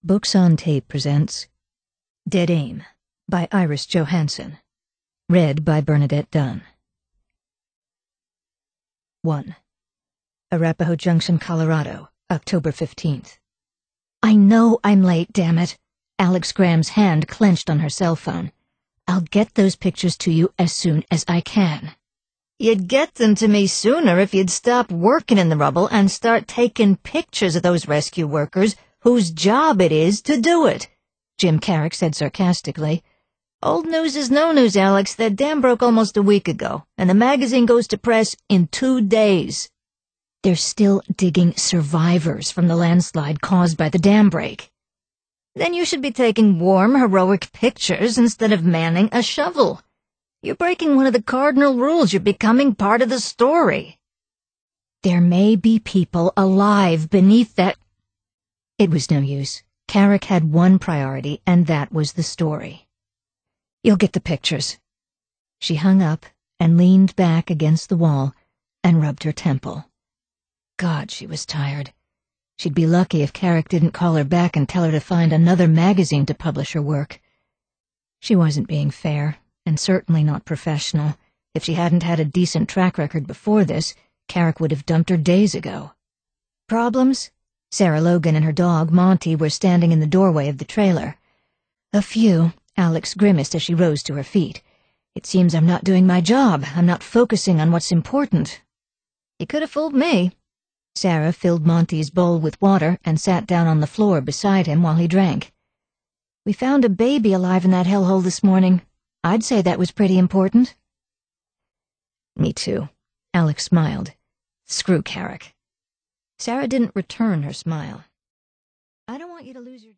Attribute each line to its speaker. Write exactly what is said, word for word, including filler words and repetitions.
Speaker 1: Books on Tape presents Dead Aim by Iris Johansen. Read by Bernadette Dunn. one. Arapahoe Junction, Colorado, October fifteenth. I know I'm late, damn it. Alex Graham's hand clenched on her cell phone. I'll get those pictures to you as soon as I can.
Speaker 2: You'd get them to me sooner if you'd stop working in the rubble and start taking pictures of those rescue workers whose job it is to do it, Jim Carrick said sarcastically. Old news is no news, Alex. That dam broke almost a week ago, and the magazine goes to press in two days.
Speaker 1: They're still digging survivors from the landslide caused by the dam break.
Speaker 2: Then you should be taking warm, heroic pictures instead of manning a shovel. You're breaking one of the cardinal rules. You're becoming part of the story.
Speaker 1: There may be people alive beneath that... It was no use. Carrick had one priority, and that was the story. You'll get the pictures. She hung up and leaned back against the wall and rubbed her temple. God, she was tired. She'd be lucky if Carrick didn't call her back and tell her to find another magazine to publish her work. She wasn't being fair, and certainly not professional. If she hadn't had a decent track record before this, Carrick would have dumped her days ago. Problems? Sarah Logan and her dog, Monty, were standing in the doorway of the trailer. A few. Alex grimaced as she rose to her feet. It seems I'm not doing my job. I'm not focusing on what's important.
Speaker 2: You could have fooled me.
Speaker 1: Sarah filled Monty's bowl with water and sat down on the floor beside him while he drank. We found a baby alive in that hellhole this morning. I'd say that was pretty important.
Speaker 2: Me too.
Speaker 1: Alex smiled. Screw Carrick.
Speaker 2: Sarah didn't return her smile. I don't want you to lose your